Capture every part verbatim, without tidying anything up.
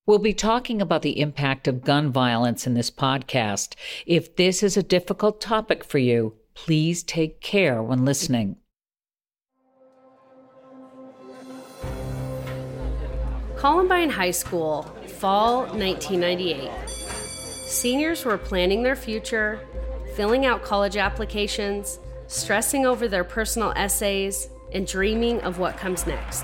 We'll be talking about the impact of gun violence in this podcast. If this is a difficult topic for you, please take care when listening. Columbine High School, fall nineteen ninety-eight. Seniors were planning their future, filling out college applications, stressing over their personal essays, and dreaming of what comes next.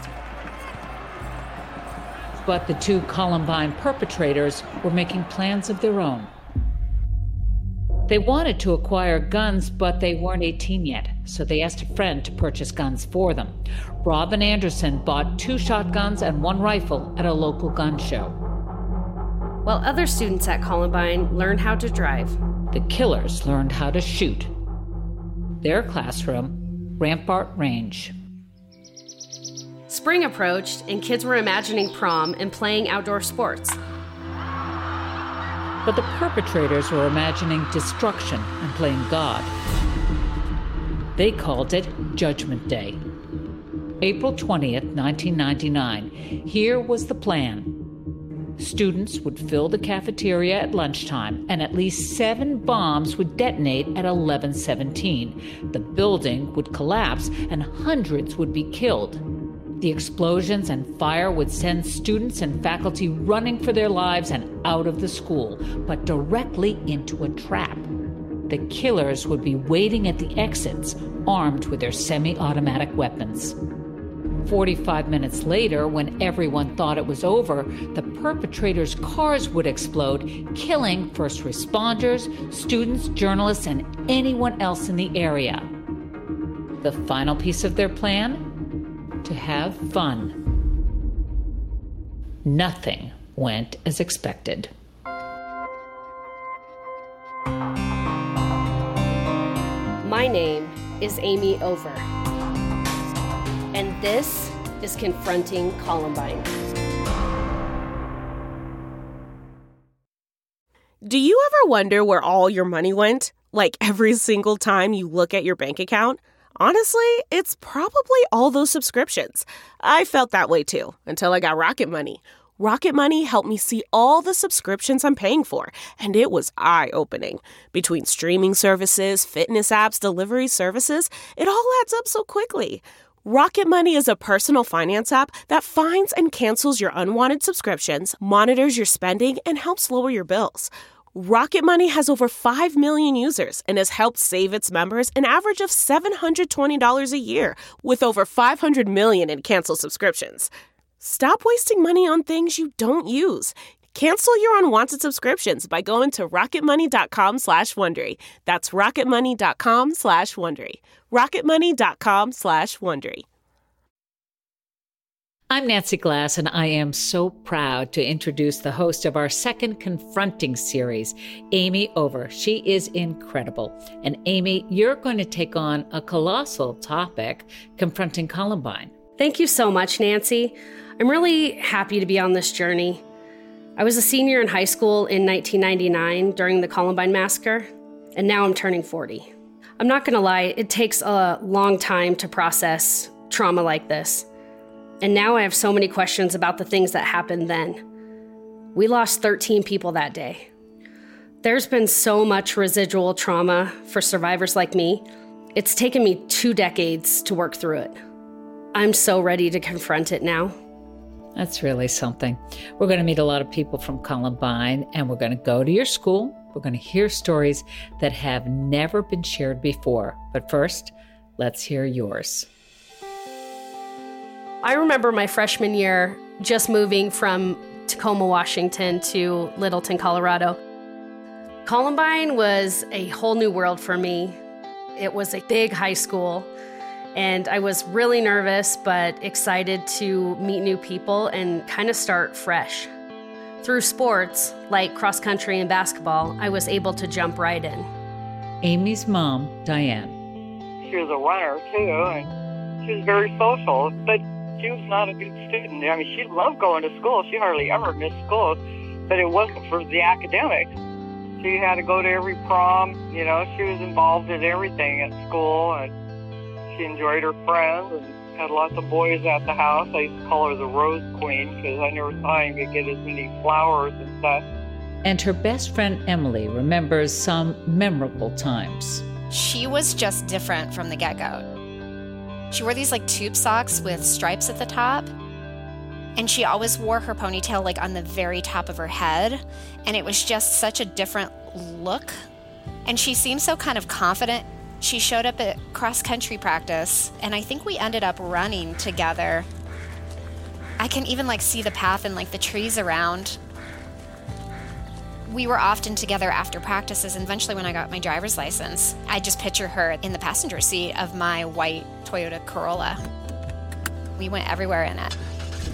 But the two Columbine perpetrators were making plans of their own. They wanted to acquire guns, but they weren't eighteen yet, so they asked a friend to purchase guns for them. Robin Anderson bought two shotguns and one rifle at a local gun show. While other students at Columbine learned how to drive, the killers learned how to shoot. Their classroom, Rampart Range. Spring approached, and kids were imagining prom and playing outdoor sports. But the perpetrators were imagining destruction and playing God. They called it Judgment Day. April twentieth, nineteen ninety-nine. Here was the plan. Students would fill the cafeteria at lunchtime, and at least seven bombs would detonate at eleven seventeen. The building would collapse, and hundreds would be killed. The explosions and fire would send students and faculty running for their lives and out of the school, but directly into a trap. The killers would be waiting at the exits, armed with their semi-automatic weapons. Forty-five minutes later, when everyone thought it was over, the perpetrators' cars would explode, killing first responders, students, journalists, and anyone else in the area. The final piece of their plan? To have fun. Nothing went as expected. My name is Amy Over, and this is Confronting Columbine. Do you ever wonder where all your money went? Like every single time you look at your bank account? Honestly, it's probably all those subscriptions. I felt that way too, until I got Rocket Money. Rocket Money helped me see all the subscriptions I'm paying for, and it was eye-opening. Between streaming services, fitness apps, delivery services, it all adds up so quickly. Rocket Money is a personal finance app that finds and cancels your unwanted subscriptions, monitors your spending, and helps lower your bills. Rocket Money has over five million users and has helped save its members an average of seven hundred twenty dollars a year, with over five hundred million in canceled subscriptions. Stop wasting money on things you don't use. Cancel your unwanted subscriptions by going to rocketmoney.com slash Wondery. That's rocketmoney.com slash Wondery. rocketmoney.com slash Wondery. I'm Nancy Glass, and I am so proud to introduce the host of our second Confronting series, Amy Over. She is incredible. And Amy, you're going to take on a colossal topic, confronting Columbine. Thank you so much, Nancy. I'm really happy to be on this journey. I was a senior in high school in nineteen ninety-nine during the Columbine massacre, and now I'm turning forty. I'm not going to lie, it takes a long time to process trauma like this. And now I have so many questions about the things that happened then. We lost thirteen people that day. There's been so much residual trauma for survivors like me. It's taken me two decades to work through it. I'm so ready to confront it now. That's really something. We're going to meet a lot of people from Columbine, and we're going to go to your school. We're going to hear stories that have never been shared before. But first, let's hear yours. I remember my freshman year just moving from Tacoma, Washington to Littleton, Colorado. Columbine was a whole new world for me. It was a big high school, and I was really nervous but excited to meet new people and kind of start fresh. Through sports, like cross country and basketball, I was able to jump right in. Amy's mom, Diane. She was a runner, too, and she was very social, but she was not a good student. I mean, she loved going to school. She hardly ever missed school, but it wasn't for the academics. She had to go to every prom. You know, she was involved in everything at school, and she enjoyed her friends. And Had lots of boys at the house. I used to call her the Rose Queen because I never thought I could get as many flowers and stuff. And her best friend Emily remembers some memorable times. She was just different from the get-go. She wore these like tube socks with stripes at the top. And she always wore her ponytail like on the very top of her head. And it was just such a different look. And she seemed so kind of confident. She showed up at cross-country practice, and I think we ended up running together. I can even like see the path and like the trees around. We were often together after practices, and eventually when I got my driver's license, I just picture her in the passenger seat of my white Toyota Corolla. We went everywhere in it.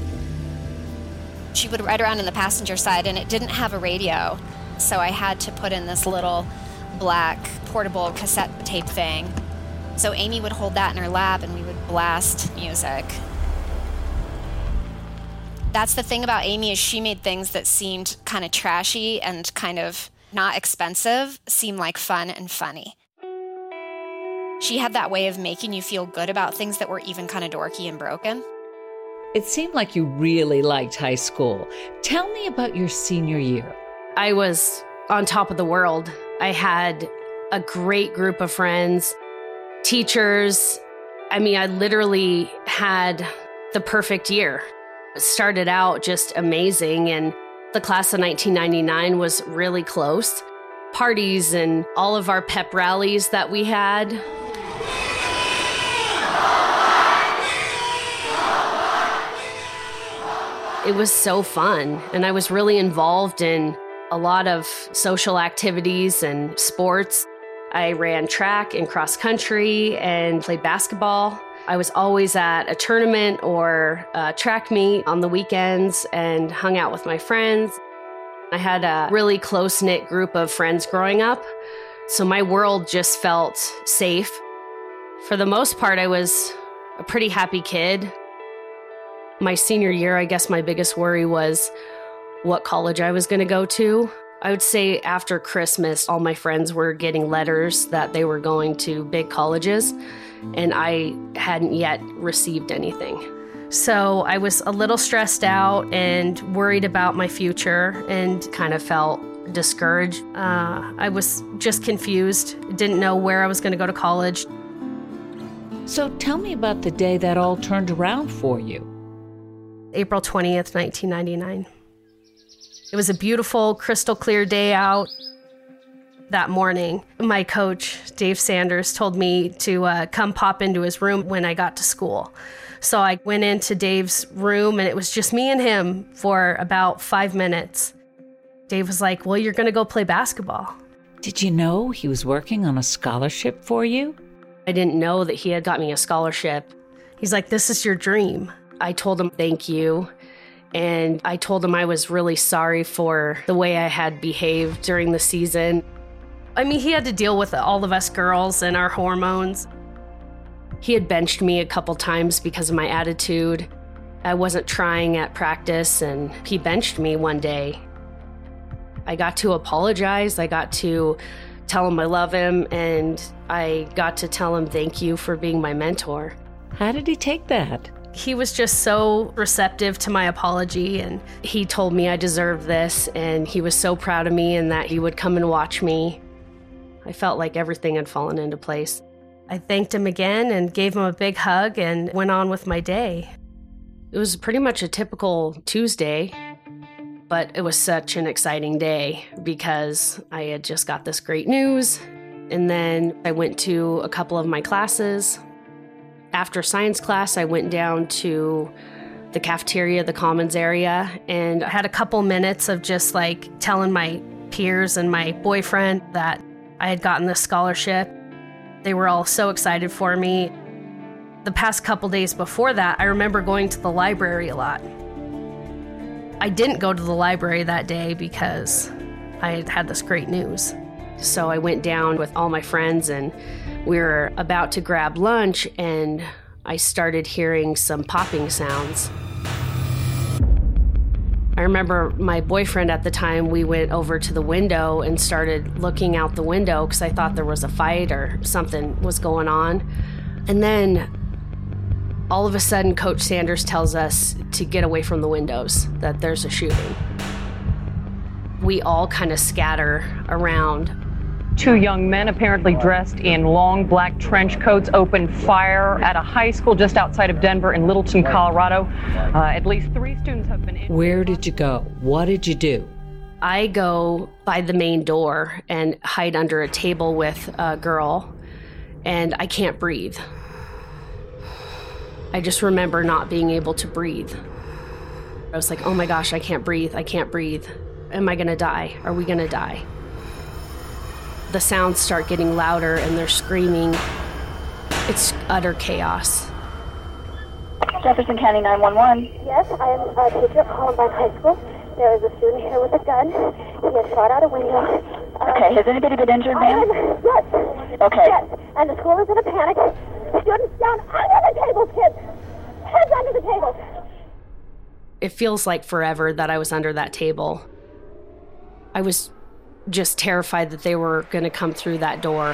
She would ride around in the passenger side, and it didn't have a radio, so I had to put in this little black portable cassette tape thing. So Amy would hold that in her lap and we would blast music. That's the thing about Amy, is she made things that seemed kind of trashy and kind of not expensive seem like fun and funny. She had that way of making you feel good about things that were even kind of dorky and broken. It seemed like you really liked high school. Tell me about your senior year. I was on top of the world. I had a great group of friends, teachers. I mean, I literally had the perfect year. It started out just amazing, and the class of nineteen ninety-nine was really close. Parties and all of our pep rallies that we had. It was so fun, and I was really involved in a lot of social activities and sports. I ran track and cross country and played basketball. I was always at a tournament or a track meet on the weekends and hung out with my friends. I had a really close-knit group of friends growing up, so my world just felt safe. For the most part, I was a pretty happy kid. My senior year, I guess my biggest worry was what college I was going to go to. I would say after Christmas, all my friends were getting letters that they were going to big colleges, and I hadn't yet received anything. So I was a little stressed out and worried about my future and kind of felt discouraged. Uh, I was just confused, didn't know where I was going to go to college. So tell me about the day that all turned around for you. April twentieth, nineteen ninety-nine. It was a beautiful, crystal clear day out. That morning, my coach, Dave Sanders, told me to uh, come pop into his room when I got to school. So I went into Dave's room, and it was just me and him for about five minutes. Dave was like, well, you're going to go play basketball. Did you know he was working on a scholarship for you? I didn't know that he had got me a scholarship. He's like, this is your dream. I told him thank you. And I told him I was really sorry for the way I had behaved during the season. I mean, he had to deal with all of us girls and our hormones. He had benched me a couple times because of my attitude. I wasn't trying at practice, and he benched me one day. I got to apologize. I got to tell him I love him, and I got to tell him thank you for being my mentor. How did he take that? He was just so receptive to my apology, and he told me I deserved this, and he was so proud of me and that he would come and watch me. I felt like everything had fallen into place. I thanked him again and gave him a big hug and went on with my day. It was pretty much a typical Tuesday, but it was such an exciting day because I had just got this great news. And then I went to a couple of my classes. After science class, I went down to the cafeteria, the commons area, and I had a couple minutes of just like telling my peers and my boyfriend that I had gotten this scholarship. They were all so excited for me. The past couple days before that, I remember going to the library a lot. I didn't go to the library that day because I had had this great news. So I went down with all my friends, and we were about to grab lunch, and I started hearing some popping sounds. I remember my boyfriend at the time, we went over to the window and started looking out the window because I thought there was a fight or something was going on. And then All of a sudden, Coach Sanders tells us to get away from the windows, that there's a shooting. We all kind of scatter around. Two young men, apparently dressed in long black trench coats, opened fire at a high school just outside of Denver in Littleton, Colorado. Uh, at least three students have been injured. Where did you go? What did you do? I go by the main door and hide under a table with a girl, and I can't breathe. I just remember not being able to breathe. I was like, oh my gosh, I can't breathe, I can't breathe. Am I gonna die? Are we gonna die? The sounds start getting louder and they're screaming. It's utter chaos. Jefferson County nine one one. Yes, I am a teacher at Columbine High School. There is a student here with a gun. He has shot out a window. Uh, Okay, has anybody been injured, ma'am? Yes. Okay. Yes, and the school is in a panic. Students down under the tables, kids. Heads under the tables. It feels like forever that I was under that table. I was just terrified that they were going to come through that door.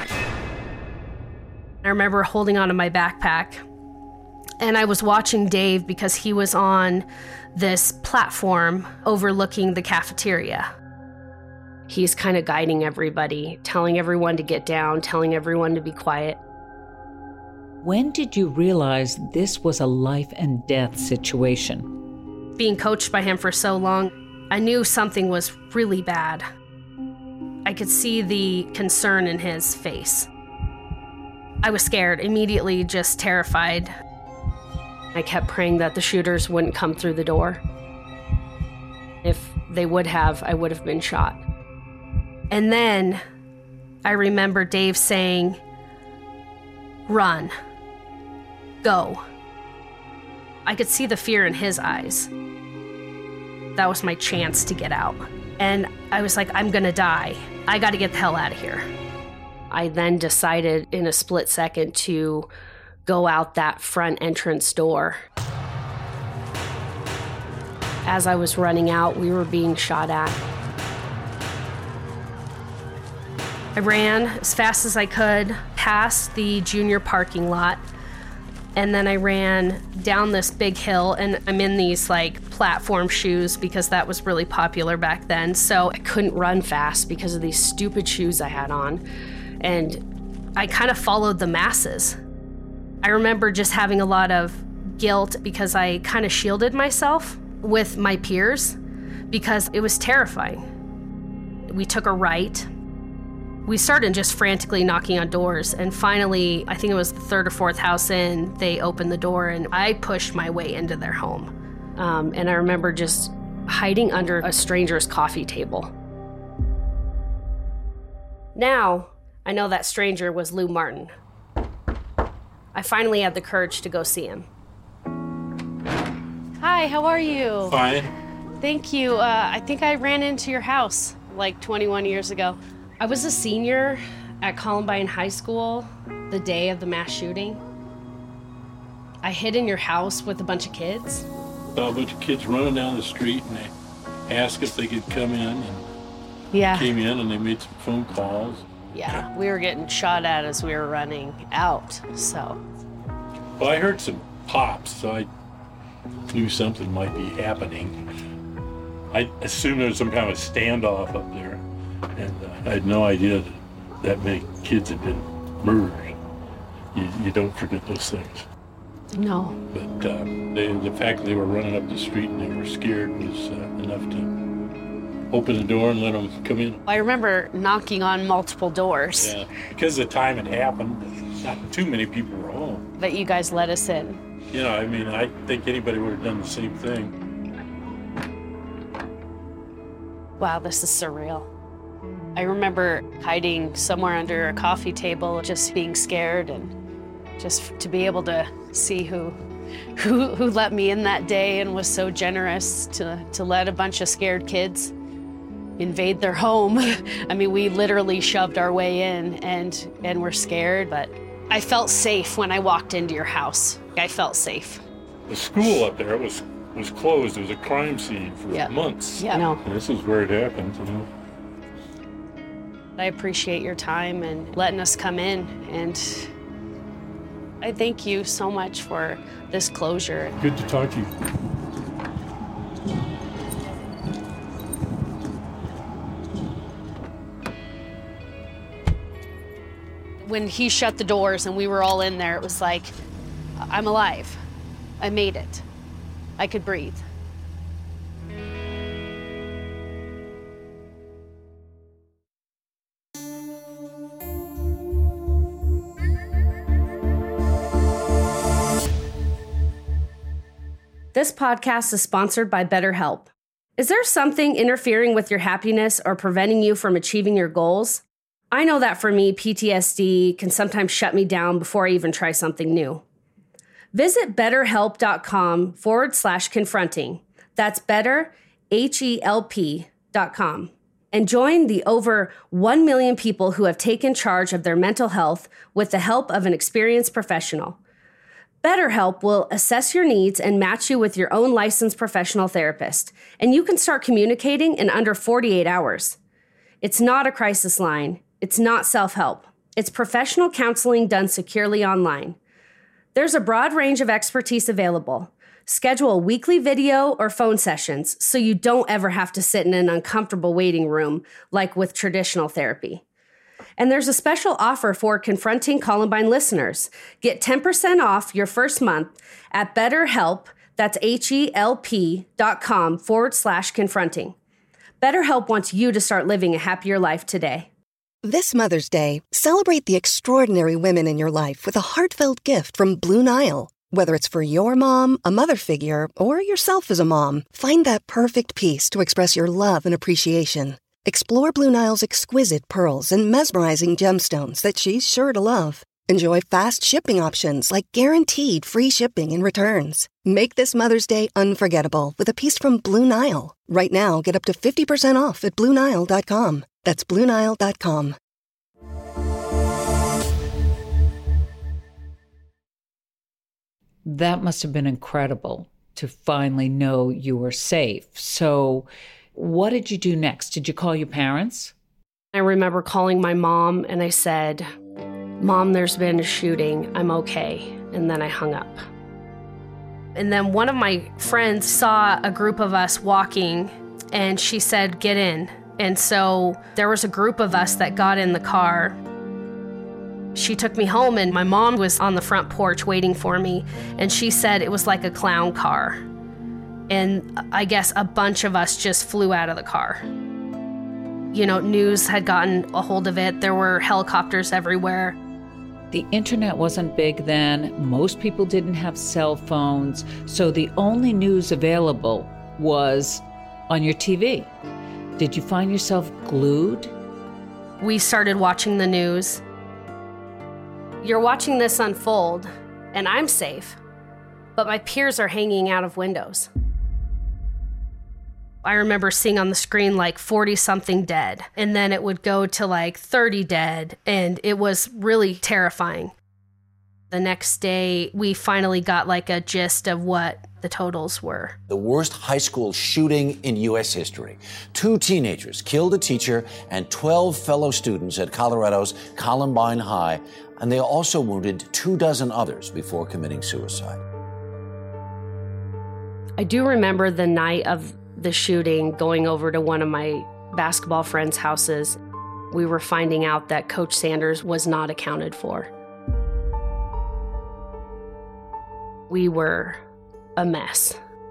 I remember holding onto my backpack, and I was watching Dave because he was on this platform overlooking the cafeteria. He's kind of guiding everybody, telling everyone to get down, telling everyone to be quiet. When did you realize this was a life and death situation? Being coached by him for so long, I knew something was really bad. I could see the concern in his face. I was scared, immediately just terrified. I kept praying that the shooters wouldn't come through the door. If they would have, I would have been shot. And then I remember Dave saying, "Run. Go." I could see the fear in his eyes. That was my chance to get out. And I was like, I'm gonna die. I gotta get the hell out of here. I then decided in a split second to go out that front entrance door. As I was running out, we were being shot at. I ran as fast as I could past the junior parking lot. And then I ran down this big hill, and I'm in these like platform shoes because that was really popular back then. So I couldn't run fast because of these stupid shoes I had on. And I kind of followed the masses. I remember just having a lot of guilt because I kind of shielded myself with my peers because it was terrifying. We took a right. We started just frantically knocking on doors, and finally, I think it was the third or fourth house in, they opened the door, and I pushed my way into their home. Um, and I remember just hiding under a stranger's coffee table. Now, I know that stranger was Lou Martin. I finally had the courage to go see him. Hi, how are you? Fine. Thank you. Uh, I think I ran into your house like twenty-one years ago. I was a senior at Columbine High School the day of the mass shooting. I hid in your house with a bunch of kids. Saw a bunch of kids running down the street, and they asked if they could come in, and Yeah. came in, and they made some phone calls. Yeah, we were getting shot at as we were running out, so. Well, I heard some pops, so I knew something might be happening. I assumed there was some kind of standoff up there, and uh, I had no idea that that many kids had been murdered. You, you don't forget those things. No. But uh, they, the fact that they were running up the street and they were scared was uh, enough to open the door and let them come in. I remember knocking on multiple doors. Yeah, because the time it happened, not too many people were home. That you guys let us in. You know, I mean, I think anybody would have done the same thing. Wow, this is surreal. I remember hiding somewhere under a coffee table, just being scared, and just to be able to see who who who let me in that day and was so generous to to let a bunch of scared kids invade their home. I mean, we literally shoved our way in and and were scared, but I felt safe when I walked into your house. I felt safe. The school up there was was closed. It was a crime scene for Yeah. months. Yeah. No. And this is where it happened, you know. I appreciate your time and letting us come in, and I thank you so much for this closure. Good to talk to you. When he shut the doors and we were all in there, it was like, I'm alive. I made it. I could breathe. This podcast is sponsored by BetterHelp. Is there something interfering with your happiness or preventing you from achieving your goals? I know that for me, P T S D can sometimes shut me down before I even try something new. Visit betterhelp.com forward slash confronting. That's better, H E L P dot com. And join the over one million people who have taken charge of their mental health with the help of an experienced professional. BetterHelp will assess your needs and match you with your own licensed professional therapist, and you can start communicating in under forty-eight hours. It's not a crisis line. It's not self-help. It's professional counseling done securely online. There's a broad range of expertise available. Schedule weekly video or phone sessions so you don't ever have to sit in an uncomfortable waiting room like with traditional therapy. And there's a special offer for Confronting Columbine listeners. Get ten percent off your first month at BetterHelp, that's H-E-L-P dot com forward slash confronting. BetterHelp wants you to start living a happier life today. This Mother's Day, celebrate the extraordinary women in your life with a heartfelt gift from Blue Nile. Whether it's for your mom, a mother figure, or yourself as a mom, find that perfect piece to express your love and appreciation. Explore Blue Nile's exquisite pearls and mesmerizing gemstones that she's sure to love. Enjoy fast shipping options like guaranteed free shipping and returns. Make this Mother's Day unforgettable with a piece from Blue Nile. Right now, get up to fifty percent off at Blue Nile dot com. That's Blue Nile dot com. That must have been incredible to finally know you were safe. So what did you do next? Did you call your parents? I remember calling my mom and I said, Mom, there's been a shooting. I'm okay. And then I hung up. And then one of my friends saw a group of us walking and she said, get in. And so there was a group of us that got in the car. She took me home and my mom was on the front porch waiting for me. And she said it was like a clown car. And I guess a bunch of us just flew out of the car. You know, news had gotten a hold of it. There were helicopters everywhere. The internet wasn't big then. Most people didn't have cell phones. So the only news available was on your T V. Did you find yourself glued? We started watching the news. You're watching this unfold, and I'm safe, but my peers are hanging out of windows. I remember seeing on the screen like forty-something dead, and then it would go to like thirty dead, and it was really terrifying. The next day, we finally got like a gist of what the totals were. The worst high school shooting in U S history. Two teenagers killed a teacher and twelve fellow students at Colorado's Columbine High, and they also wounded two dozen others before committing suicide. I do remember the night of the shooting going over to one of my basketball friends' houses. We were finding out that Coach Sanders was not accounted for. We were a mess.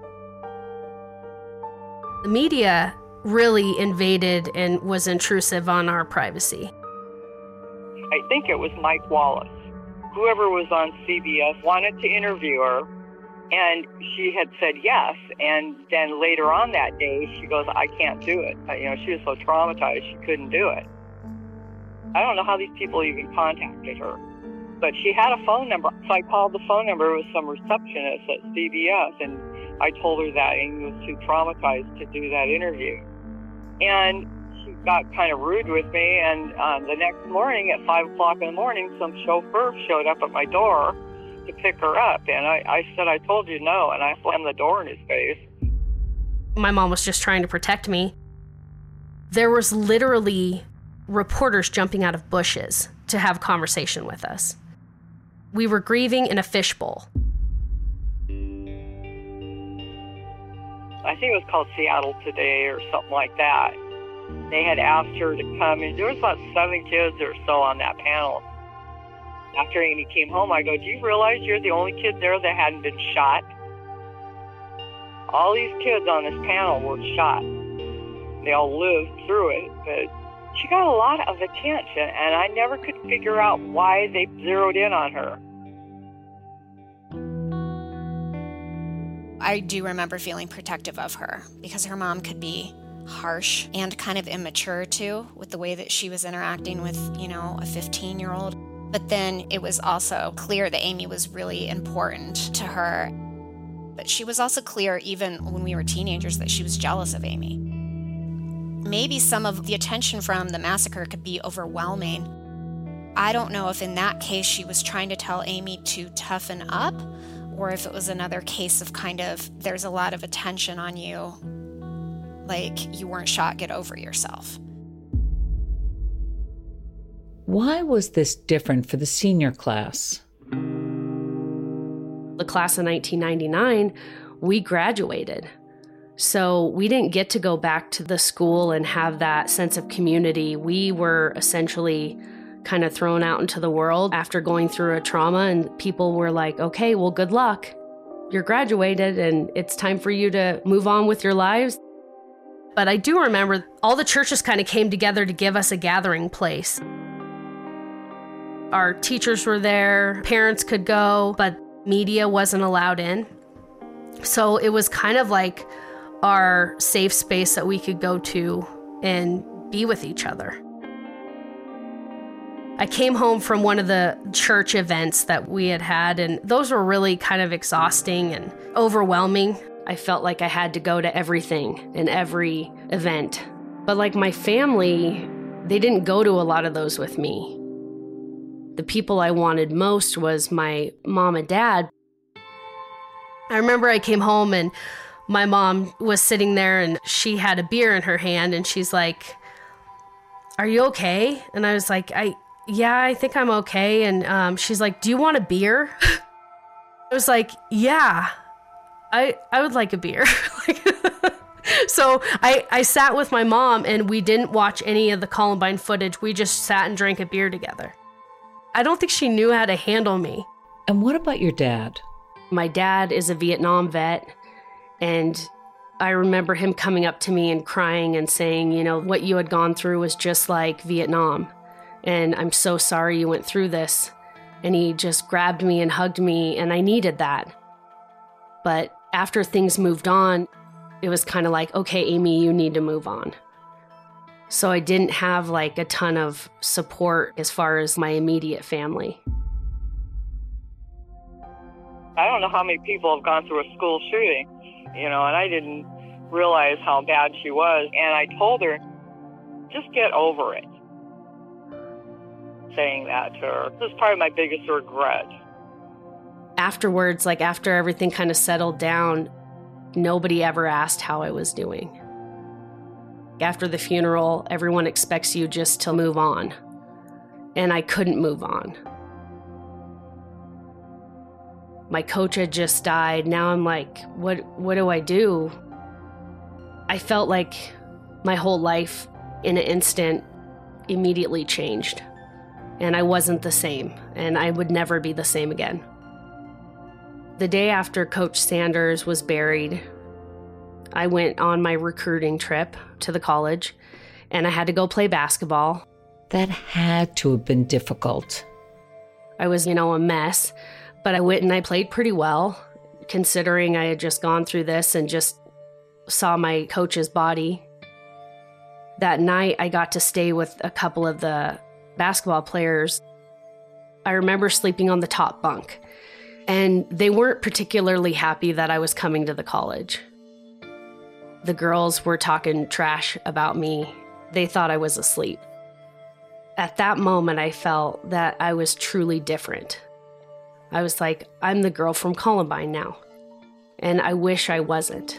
The media really invaded and was intrusive on our privacy. I think it was Mike Wallace. Whoever was on C B S wanted to interview her, and she had said yes. And then later on that day, she goes, I can't do it. You know, she was so traumatized, she couldn't do it. I don't know how these people even contacted her. But she had a phone number, so I called the phone number. It was some receptionist at C B S, and I told her that Amy was too traumatized to do that interview. And she got kind of rude with me, and um, the next morning at five o'clock in the morning, some chauffeur showed up at my door to pick her up, and I, I said, I told you no, and I slammed the door in his face. My mom was just trying to protect me. There was literally reporters jumping out of bushes to have a conversation with us. We were grieving in a fishbowl. I think it was called Seattle Today or something like that. They had asked her to come, and there was about seven kids or so on that panel. After Amy came home, I go, do you realize you're the only kid there that hadn't been shot? All these kids on this panel were shot. They all lived through it, but she got a lot of attention, and I never could figure out why they zeroed in on her. I do remember feeling protective of her because her mom could be harsh and kind of immature too with the way that she was interacting with, you know, a fifteen-year-old. But then it was also clear that Amy was really important to her. But she was also clear, even when we were teenagers, that she was jealous of Amy. Maybe some of the attention from the massacre could be overwhelming. I don't know if in that case she was trying to tell Amy to toughen up, or if it was another case of kind of, there's a lot of attention on you, like you weren't shot, get over yourself. Why was this different for the senior class? The class of nineteen ninety-nine, we graduated. So we didn't get to go back to the school and have that sense of community. We were essentially kind of thrown out into the world after going through a trauma, and people were like, okay, well, good luck. You're graduated and it's time for you to move on with your lives. But I do remember all the churches kind of came together to give us a gathering place. Our teachers were there, parents could go, but media wasn't allowed in. So it was kind of like our safe space that we could go to and be with each other. I came home from one of the church events that we had had, and those were really kind of exhausting and overwhelming. I felt like I had to go to everything and every event. But like my family, they didn't go to a lot of those with me. The people I wanted most was my mom and dad. I remember I came home and my mom was sitting there and she had a beer in her hand and she's like, "Are you okay?" And I was like, I, yeah, I think I'm okay. And um, she's like, "Do you want a beer?" I was like, yeah, I I would like a beer. So I, I sat with my mom and we didn't watch any of the Columbine footage. We just sat and drank a beer together. I don't think she knew how to handle me. And what about your dad? My dad is a Vietnam vet, and I remember him coming up to me and crying and saying, you know, what you had gone through was just like Vietnam, and I'm so sorry you went through this. And he just grabbed me and hugged me, and I needed that. But after things moved on, it was kind of like, okay, Amy, you need to move on. So I didn't have like a ton of support as far as my immediate family. I don't know how many people have gone through a school shooting, you know, and I didn't realize how bad she was. And I told her, just get over it. Saying that to her. This is probably my biggest regret. Afterwards, like after everything kind of settled down, nobody ever asked how I was doing. After the funeral, everyone expects you just to move on. And I couldn't move on. My coach had just died. Now I'm like, what what do I do? I felt like my whole life in an instant immediately changed. And I wasn't the same. And I would never be the same again. The day after Coach Sanders was buried, I went on my recruiting trip to the college, and I had to go play basketball. That had to have been difficult. I was, you know, a mess, but I went and I played pretty well, considering I had just gone through this and just saw my coach's body. That night, I got to stay with a couple of the basketball players. I remember sleeping on the top bunk, and they weren't particularly happy that I was coming to the college. The girls were talking trash about me. They thought I was asleep. At that moment, I felt that I was truly different. I was like, I'm the girl from Columbine now. And I wish I wasn't.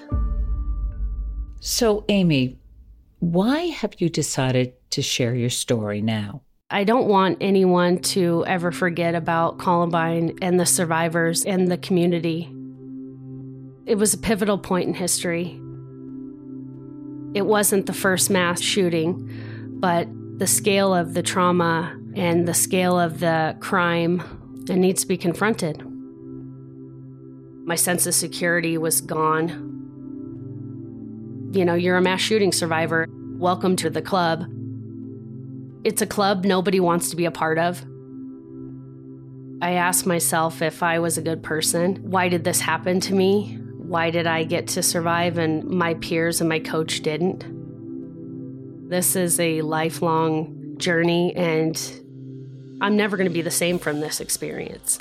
So, Amy, why have you decided to share your story now? I don't want anyone to ever forget about Columbine and the survivors and the community. It was a pivotal point in history. It wasn't the first mass shooting, but the scale of the trauma and the scale of the crime, it needs to be confronted. My sense of security was gone. You know, you're a mass shooting survivor. Welcome to the club. It's a club nobody wants to be a part of. I asked myself if I was a good person. Why did this happen to me? Why did I get to survive and my peers and my coach didn't? This is a lifelong journey, and I'm never going to be the same from this experience.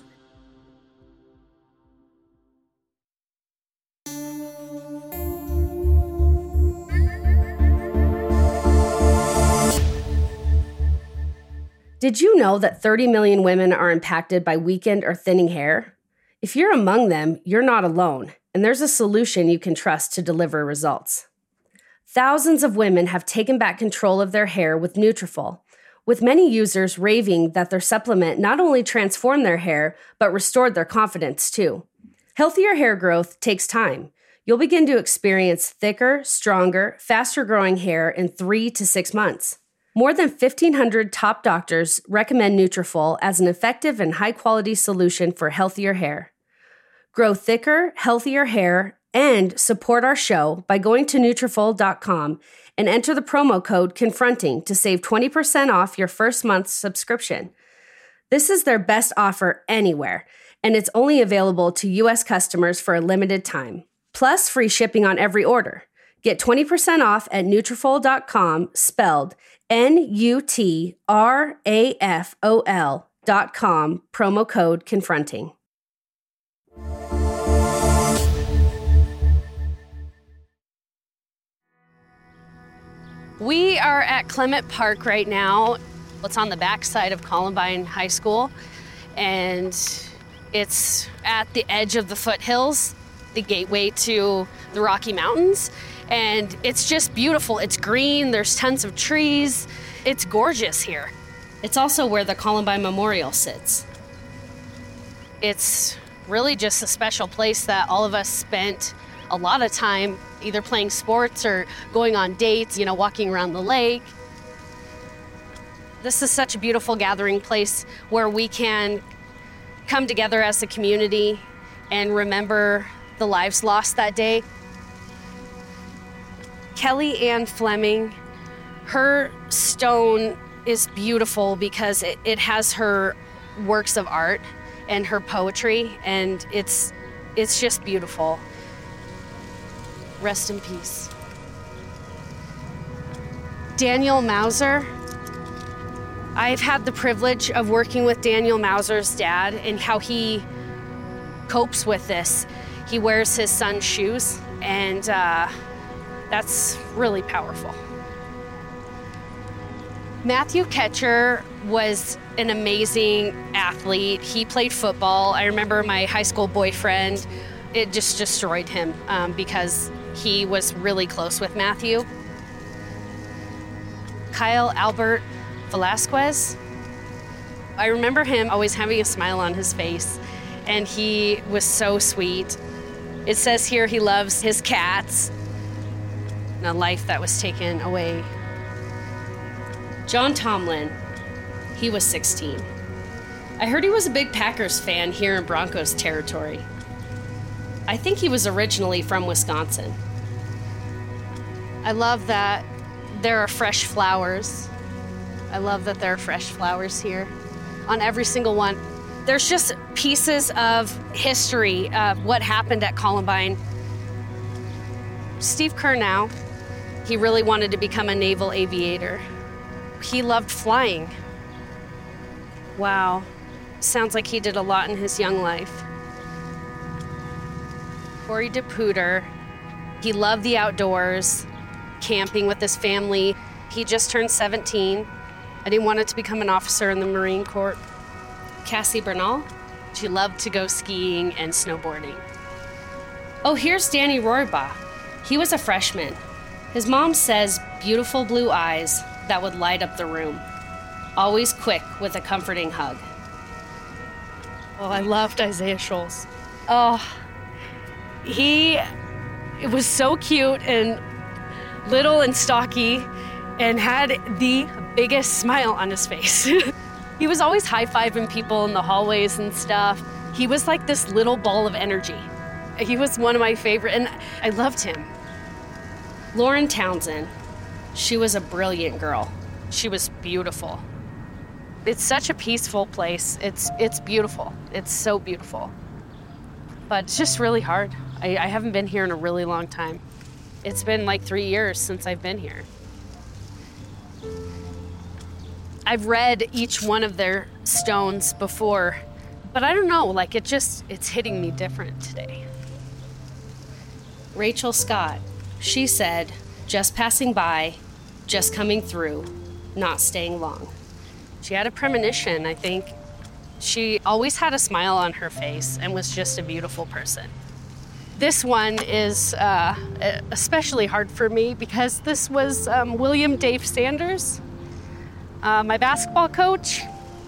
Did you know that thirty million women are impacted by weakened or thinning hair? If you're among them, you're not alone, and there's a solution you can trust to deliver results. Thousands of women have taken back control of their hair with Nutrafol, with many users raving that their supplement not only transformed their hair, but restored their confidence too. Healthier hair growth takes time. You'll begin to experience thicker, stronger, faster-growing hair in three to six months. More than fifteen hundred top doctors recommend Nutrafol as an effective and high-quality solution for healthier hair. Grow thicker, healthier hair and support our show by going to Nutrafol dot com and enter the promo code CONFRONTING to save twenty percent off your first month's subscription. This is their best offer anywhere, and it's only available to U S customers for a limited time. Plus free shipping on every order. Get twenty percent off at Nutrafol dot com, spelled N U T R A F O L dot com, promo code CONFRONTING. We are at Clement Park right now. It's on the backside of Columbine High School, and it's at the edge of the foothills, the gateway to the Rocky Mountains. And it's just beautiful. It's green, there's tons of trees. It's gorgeous here. It's also where the Columbine Memorial sits. It's really just a special place that all of us spent a lot of time either playing sports or going on dates, you know, walking around the lake. This is such a beautiful gathering place where we can come together as a community and remember the lives lost that day. Kelly Ann Fleming, her stone is beautiful because it, it has her works of art and her poetry, and it's it's just beautiful. Rest in peace. Daniel Mauser. I've had the privilege of working with Daniel Mauser's dad and how he copes with this. He wears his son's shoes, and uh, that's really powerful. Matthew Ketcher was an amazing athlete. He played football. I remember my high school boyfriend, it just destroyed him um, because he was really close with Matthew. Kyle Albert Velasquez. I remember him always having a smile on his face, and he was so sweet. It says here he loves his cats. A life that was taken away. John Tomlin, he was sixteen. I heard he was a big Packers fan here in Broncos territory. I think he was originally from Wisconsin. I love that there are fresh flowers. I love that there are fresh flowers here on every single one. There's just pieces of history of what happened at Columbine. Steve Curnow, he really wanted to become a naval aviator. He loved flying. Wow, sounds like he did a lot in his young life. Corey DePuter, he loved the outdoors, camping with his family. He just turned seventeen, and he wanted to become an officer in the Marine Corps. Cassie Bernal, she loved to go skiing and snowboarding. Oh, here's Danny Rohrbaugh. He was a freshman. His mom says beautiful blue eyes that would light up the room. always quick with a comforting hug. Oh, I loved Isaiah Scholes. Oh, he it was so cute and little and stocky and had the biggest smile on his face. He was always high-fiving people in the hallways and stuff. He was like this little ball of energy. He was one of my favorite, and I loved him. Lauren Townsend, she was a brilliant girl. She was beautiful. It's such a peaceful place. It's it's beautiful. It's so beautiful. But it's just really hard. I, I haven't been here in a really long time. It's been like three years since I've been here. I've read each one of their stones before, but I don't know, like it just, it's hitting me different today. Rachel Scott, she said, just passing by, just coming through, not staying long. She had a premonition, I think. She always had a smile on her face and was just a beautiful person. This one is uh, especially hard for me because this was um, William Dave Sanders, uh, my basketball coach.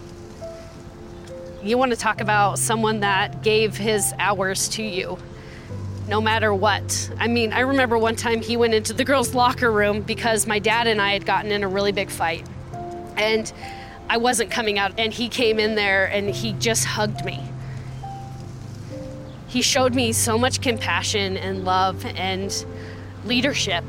You want to talk about someone that gave his hours to you, no matter what. I mean, I remember one time he went into the girls' locker room because my dad and I had gotten in a really big fight. And I wasn't coming out, and he came in there and he just hugged me. He showed me so much compassion and love and leadership.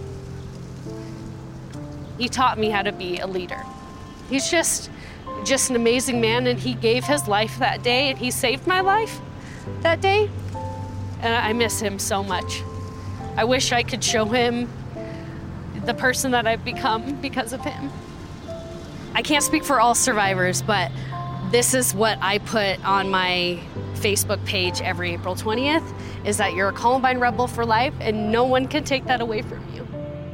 He taught me how to be a leader. He's just, just an amazing man, and he gave his life that day, and he saved my life that day. And I miss him so much. I wish I could show him the person that I've become because of him. I can't speak for all survivors, but this is what I put on my Facebook page every April twentieth, is that you're a Columbine Rebel for life, and no one can take that away from you.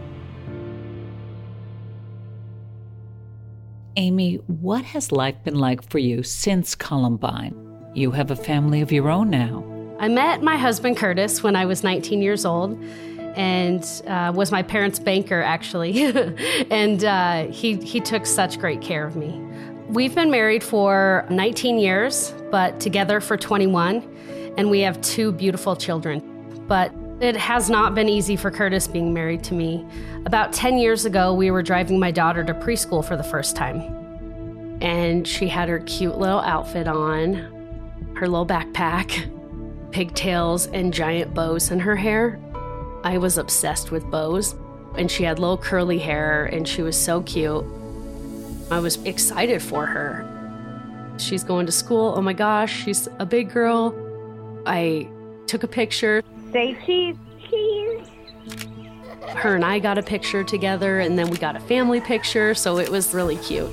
Amy, what has life been like for you since Columbine? You have a family of your own now. I met my husband, Curtis, when I was nineteen years old, and uh, was my parents' banker, actually. and uh, he, he took such great care of me. We've been married for nineteen years, but together for twenty-one, and we have two beautiful children. But it has not been easy for Curtis being married to me. About ten years ago, we were driving my daughter to preschool for the first time. And she had her cute little outfit on, her little backpack, pigtails and giant bows in her hair. I was obsessed with bows. And she had little curly hair, and she was so cute. I was excited for her. She's going to school. Oh my gosh, she's a big girl. I took a picture. Say cheese, cheese. Her and I got a picture together, and then we got a family picture, so it was really cute.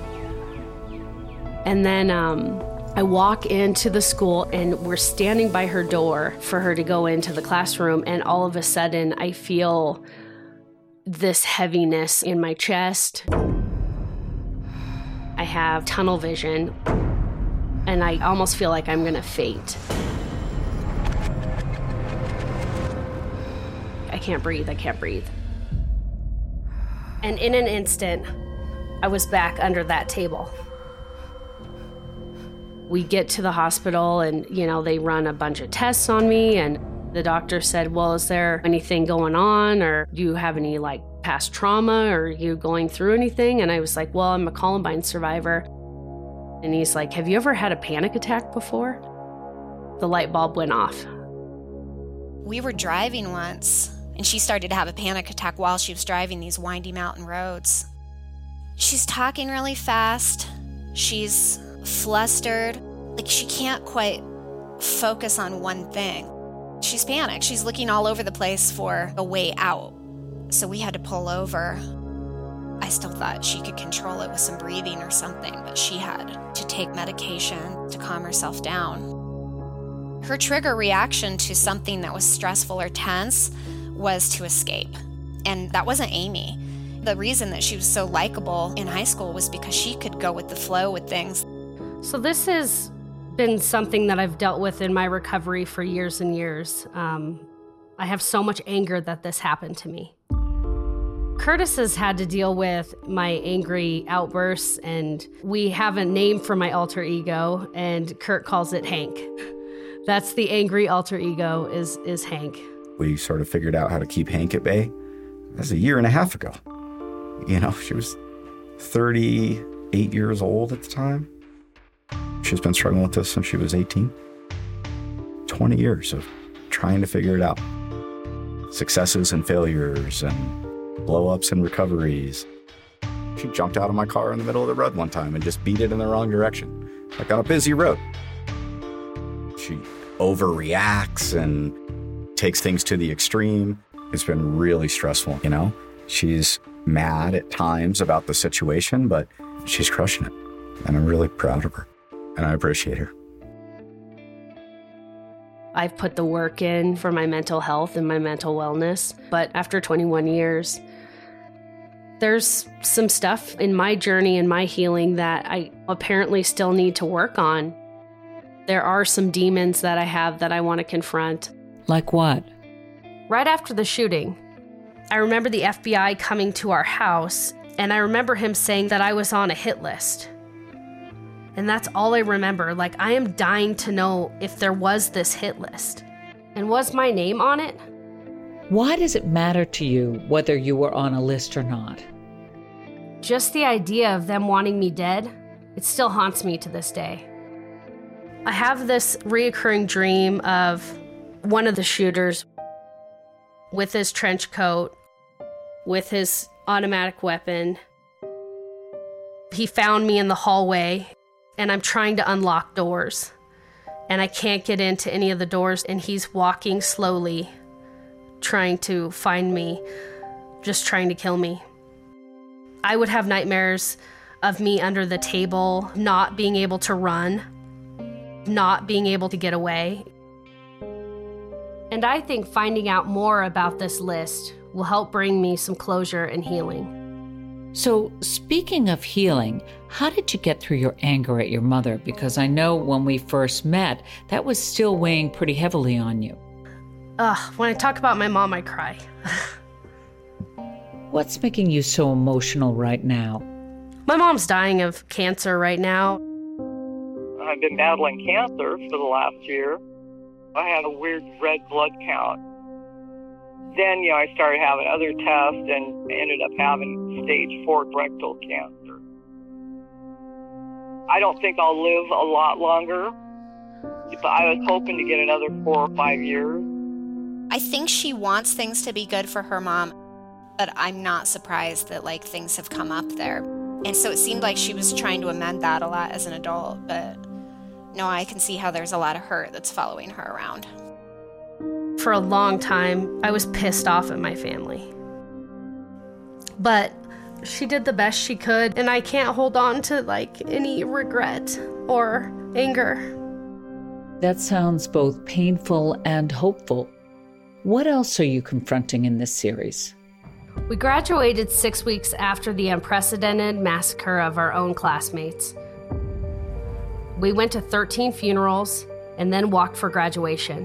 And then um, I walk into the school, and we're standing by her door for her to go into the classroom, and all of a sudden I feel this heaviness in my chest. I have tunnel vision, and I almost feel like I'm gonna faint. I can't breathe, I can't breathe. And in an instant, I was back under that table. We get to the hospital, and, you know, they run a bunch of tests on me, and the doctor said, well, is there anything going on, or do you have any, like, past trauma, or are you going through anything? And I was like, well, I'm a Columbine survivor. And he's like, have you ever had a panic attack before? The light bulb went off. We were driving once, and she started to have a panic attack while she was driving these windy mountain roads. She's talking really fast. She's flustered. Like, she can't quite focus on one thing. She's panicked. She's looking all over the place for a way out. So we had to pull over. I still thought she could control it with some breathing or something, but she had to take medication to calm herself down. Her trigger reaction to something that was stressful or tense was to escape. And that wasn't Amy. The reason that she was so likable in high school was because she could go with the flow with things. So this has been something that I've dealt with in my recovery for years and years. Um, I have so much anger that this happened to me. Curtis has had to deal with my angry outbursts, and we have a name for my alter ego, and Kurt calls it Hank. That's the angry alter ego, is, is Hank. We sort of figured out how to keep Hank at bay. That was a year and a half ago. You know, she was thirty-eight years old at the time. She's been struggling with this since she was eighteen. twenty years of trying to figure it out. Successes and failures and blow-ups and recoveries. She jumped out of my car in the middle of the road one time and just beat it in the wrong direction, like on a busy road. She overreacts and takes things to the extreme. It's been really stressful, you know? She's mad at times about the situation, but she's crushing it. And I'm really proud of her, and I appreciate her. I've put the work in for my mental health and my mental wellness, but after twenty-one years, there's some stuff in my journey and my healing that I apparently still need to work on. There are some demons that I have that I want to confront. Like what? Right after the shooting, I remember the F B I coming to our house, and I remember him saying that I was on a hit list. And that's all I remember. Like, I am dying to know if there was this hit list. And was my name on it? Why does it matter to you whether you were on a list or not? Just the idea of them wanting me dead, it still haunts me to this day. I have this reoccurring dream of one of the shooters with his trench coat, with his automatic weapon. He found me in the hallway, and I'm trying to unlock doors, and I can't get into any of the doors, and he's walking slowly, trying to find me, just trying to kill me. I would have nightmares of me under the table, not being able to run, not being able to get away. And I think finding out more about this list will help bring me some closure and healing. So, speaking of healing, how did you get through your anger at your mother? Because I know when we first met, that was still weighing pretty heavily on you. Ugh, when I talk about my mom, I cry. What's making you so emotional right now? My mom's dying of cancer right now. I've been battling cancer for the last year. I had a weird red blood count. Then, you know, I started having other tests and ended up having stage four rectal cancer. I don't think I'll live a lot longer, but I was hoping to get another four or five years. I think she wants things to be good for her mom, but I'm not surprised that, like, things have come up there. And so it seemed like she was trying to amend that a lot as an adult, but no, I can see how there's a lot of hurt that's following her around. For a long time, I was pissed off at my family. But she did the best she could, and I can't hold on to, like, any regret or anger. That sounds both painful and hopeful. What else are you confronting in this series? We graduated six weeks after the unprecedented massacre of our own classmates. We went to thirteen funerals and then walked for graduation.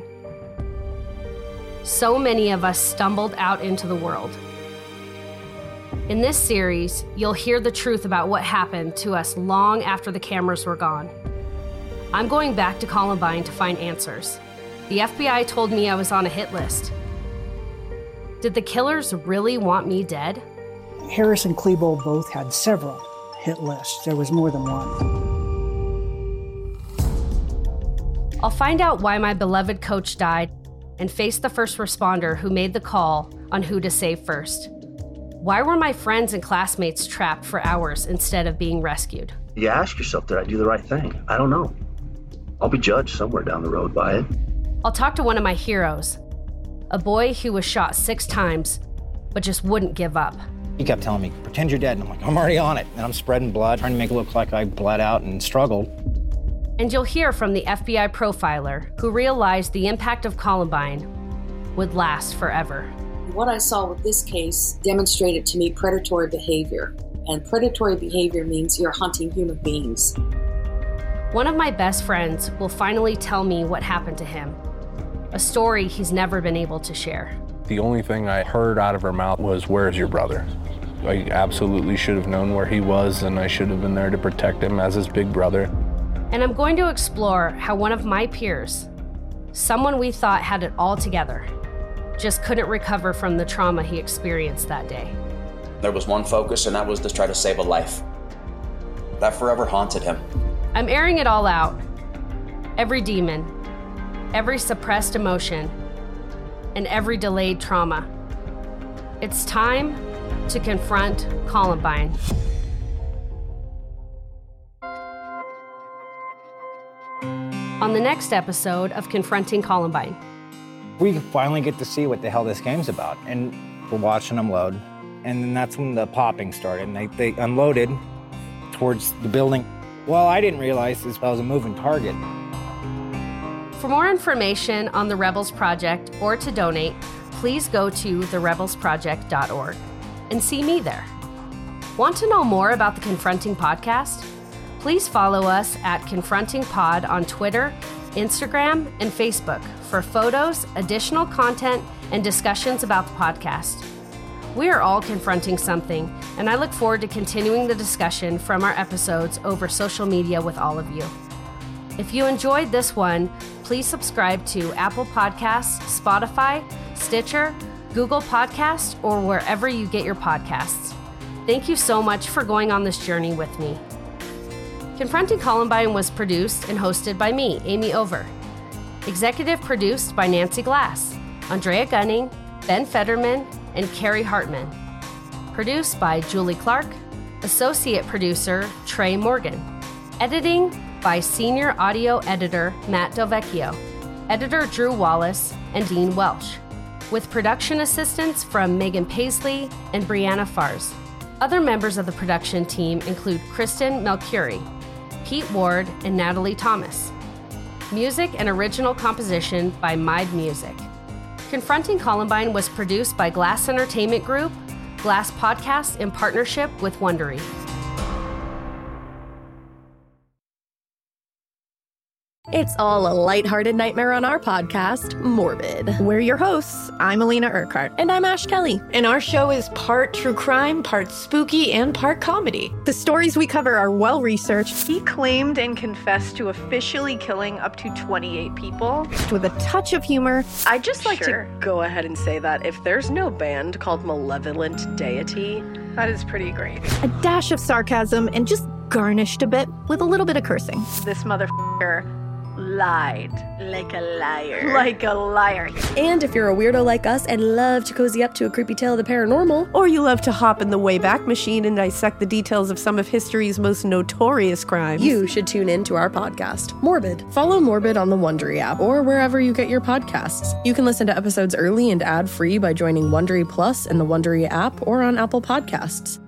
So many of us stumbled out into the world. In this series, you'll hear the truth about what happened to us long after the cameras were gone. I'm going back to Columbine to find answers. The F B I told me I was on a hit list. Did the killers really want me dead? Harris and Klebold both had several hit lists. There was more than one. I'll find out why my beloved coach died and face the first responder who made the call on who to save first. Why were my friends and classmates trapped for hours instead of being rescued? You ask yourself, did I do the right thing? I don't know. I'll be judged somewhere down the road by it. I'll talk to one of my heroes, a boy who was shot six times, but just wouldn't give up. He kept telling me, pretend you're dead. And I'm like, I'm already on it. And I'm spreading blood, trying to make it look like I bled out and struggled. And you'll hear from the F B I profiler who realized the impact of Columbine would last forever. What I saw with this case demonstrated to me predatory behavior. And predatory behavior means you're hunting human beings. One of my best friends will finally tell me what happened to him, a story he's never been able to share. The only thing I heard out of her mouth was, "Where's your brother?" I absolutely should have known where he was, and I should have been there to protect him as his big brother. And I'm going to explore how one of my peers, someone we thought had it all together, just couldn't recover from the trauma he experienced that day. There was one focus, and that was to try to save a life. That forever haunted him. I'm airing it all out. Every demon, every suppressed emotion, and every delayed trauma. It's time to confront Columbine. On the next episode of Confronting Columbine. We finally get to see what the hell this game's about, and we're watching them load. And then that's when the popping started, and they, they unloaded towards the building. Well, I didn't realize this was a moving target. For more information on the Rebels Project or to donate, please go to the rebels project dot org and see me there. Want to know more about the Confronting Podcast? Please follow us at Confronting Pod on Twitter, Instagram, and Facebook for photos, additional content, and discussions about the podcast. We are all confronting something, and I look forward to continuing the discussion from our episodes over social media with all of you. If you enjoyed this one, please subscribe to Apple Podcasts, Spotify, Stitcher, Google Podcasts, or wherever you get your podcasts. Thank you so much for going on this journey with me. Confronting Columbine was produced and hosted by me, Amy Over. Executive produced by Nancy Glass, Andrea Gunning, Ben Fetterman, and Carrie Hartman. Produced by Julie Clark. Associate producer Trey Morgan. Editing by Senior Audio Editor Matt Del Vecchio. Editor Drew Wallace and Dean Welsh. With production assistance from Megan Paisley and Brianna Fars. Other members of the production team include Kristen Melchiori, Pete Ward, and Natalie Thomas. Music and original composition by Mive Music. Confronting Columbine was produced by Glass Entertainment Group, Glass Podcast in partnership with Wondery. It's all a lighthearted nightmare on our podcast, Morbid. We're your hosts. I'm Alina Urquhart. And I'm Ash Kelly. And our show is part true crime, part spooky, and part comedy. The stories we cover are well-researched. He claimed and confessed to officially killing up to twenty-eight people. With a touch of humor. I'd just like sure. to go ahead and say that if there's no band called Malevolent Deity, that is pretty great. A dash of sarcasm and just garnished a bit with a little bit of cursing. This motherfucker lied. Like a liar. Like a liar. And if you're a weirdo like us and love to cozy up to a creepy tale of the paranormal, or you love to hop in the Wayback Machine and dissect the details of some of history's most notorious crimes, you should tune in to our podcast, Morbid. Follow Morbid on the Wondery app or wherever you get your podcasts. You can listen to episodes early and ad-free by joining Wondery Plus in the Wondery app or on Apple Podcasts.